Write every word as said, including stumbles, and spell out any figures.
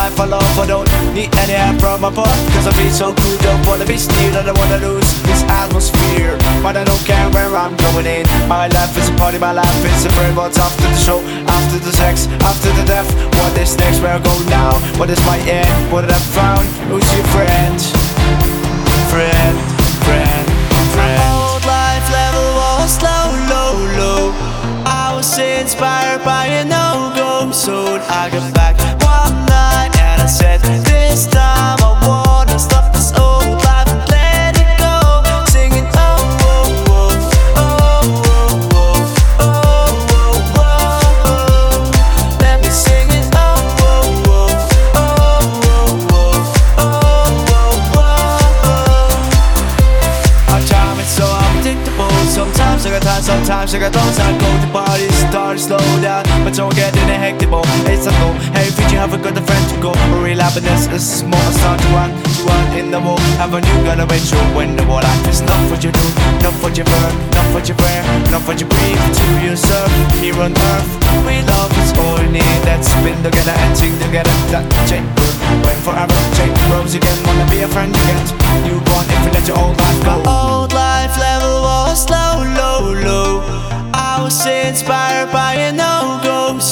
life I love, I don't need any help from above. Cause I feel so cool, don't wanna be steered, I don't wanna lose this atmosphere. But I don't care where I'm going in. My life is a party, my life is a friend. What's after the show, after the sex, after the death? What is next, where I go now? What is my end, what have I found? Who's your friend? Friend, friend, friend. My old life level was low, low, low. I was inspired by a no-go zone. I got back one night and I said, this time I wanna stop this old life and let it go. Singing oh, oh, oh, oh, oh, oh, oh, oh, oh. Let me sing it oh, oh, oh, oh, oh, oh, oh, oh, oh. Our time is so unpredictable. Sometimes I got time, sometimes I got thoughts. I go to parties, start to slow down, but don't get in a hectic mode. It's a no. Hey, if you haven't got a friend to go, for real happiness is small. I start to run, to run in the wall. Have a new gun to make sure when the wall life is not what you do, not what you burn, not what you wear, not what you breathe to yourself. Here on earth, we love is all we need. Let's spin together and sing together. That chamber, wait forever, change rose again. Wanna be a friend again. You want if you let your old life go. My old life level was low, low, low. I was inspired by a no-go